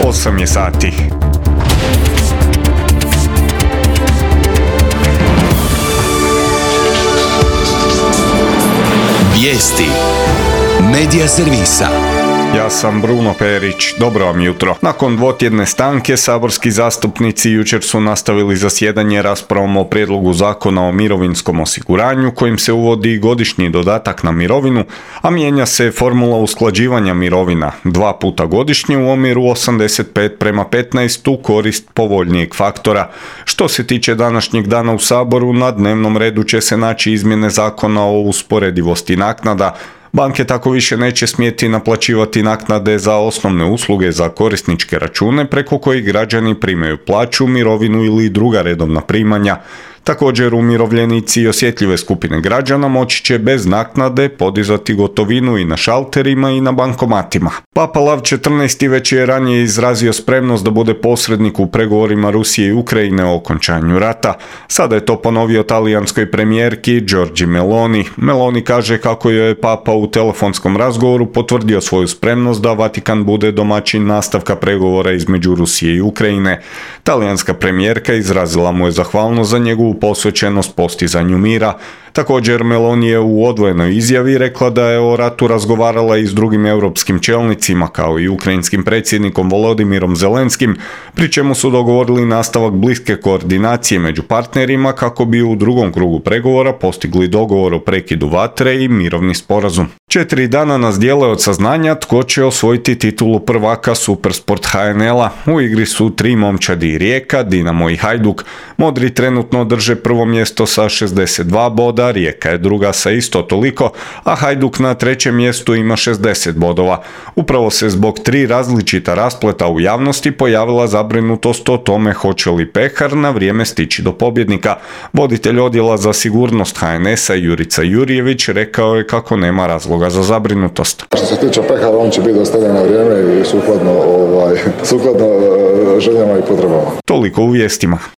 8 je sati. Vijesti Medija servisa. Ja sam Bruno Perić, dobro vam jutro. Nakon dvotjedne stanke, saborski zastupnici jučer su nastavili zasjedanje raspravom o prijedlogu zakona o mirovinskom osiguranju kojim se uvodi godišnji dodatak na mirovinu, a mijenja se formula usklađivanja mirovina 2 puta godišnje u omjeru 85:15 u korist povoljnijeg faktora. Što se tiče današnjeg dana u Saboru, na dnevnom redu će se naći izmjene zakona o usporedivosti naknada. Banke tako više neće smjeti naplaćivati naknade za osnovne usluge za korisničke račune preko kojih građani primaju plaću, mirovinu ili druga redovna primanja. Također, umirovljenici i osjetljive skupine građana moći će bez naknade podizati gotovinu i na šalterima i na bankomatima. Papa Lav XIV već je ranije izrazio spremnost da bude posrednik u pregovorima Rusije i Ukrajine o okončanju rata. Sada je to ponovio talijanskoj premijerki Giorgia Meloni. Meloni kaže kako joj je Papa u telefonskom razgovoru potvrdio svoju spremnost da Vatikan bude domaćin nastavka pregovora između Rusije i Ukrajine. Talijanska premijerka izrazila mu je zahvalnost za njegovu posvećenost postizanju mira. Također, Meloni je u odvojenoj izjavi rekla da je o ratu razgovarala i s drugim europskim čelnicima kao i ukrajinskim predsjednikom Volodimirom Zelenskim, pri čemu su dogovorili nastavak bliske koordinacije među partnerima kako bi u drugom krugu pregovora postigli dogovor o prekidu vatre i mirovni sporazum. 4 dana nas dijele od saznanja tko će osvojiti titulu prvaka Supersport HNL-a. U igri su 3 momčadi: Rijeka, Dinamo i Hajduk. Modri trenutno drže prvo mjesto sa 62 boda, Rijeka je druga sa isto toliko, a Hajduk na trećem mjestu ima 60 bodova. Upravo se zbog 3 različita raspleta u javnosti pojavila zabrinutost o tome hoće li pehar na vrijeme stići do pobjednika. Voditelj odjela za sigurnost HNS-a Jurica Jurjević rekao je kako nema razloga za zabrinutost. Što se tiče pehara, on će biti dostavljen na vrijeme i sukladno željama i potrebama. Toliko u vijestima.